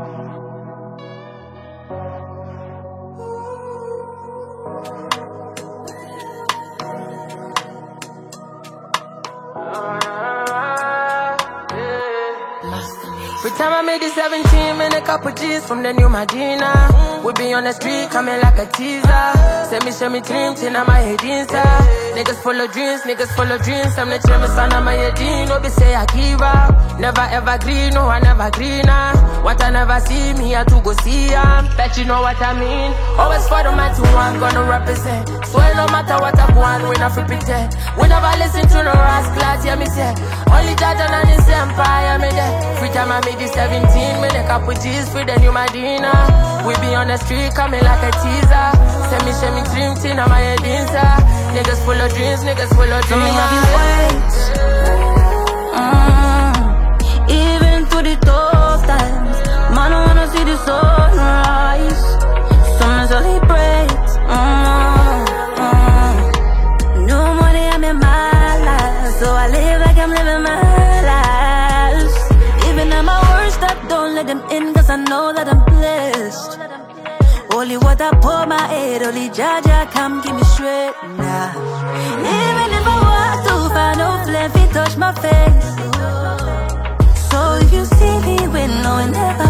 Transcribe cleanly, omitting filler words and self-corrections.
Every time I made it 17, man, a couple G's from the new Medina. We be on the street, coming like a teaser. Show me dreams, and I'm my head inside. Niggas full of dreams, I'm the chairman, son of my head in. No, be say I give up. Never ever green, no, I never greener. What I never see, me, I to go see ya. Bet you know what I mean. Always for the man to one, gonna represent. Swear no matter what I want, we not free pretend. We never listen to no rascals, yeah, me say. Only judge and this empire, me there. Free time I made it 17, me the couple G's for the new Medina. We be on the street, coming like a teaser. Show me dreams, in my head inside. Niggas full of dreams, So me have you wait. Even through the tough times, man, I wanna see the sunrise. So me celebrate. No money, I'm in my life, so I live like I'm living my life. Even at my worst, I don't let them in, cause I know that I'm blessed. Only what I pour my head, only Jaja come give me straight now. Even if I walk too far, no flame, it touch my face. So if you see me with no one ever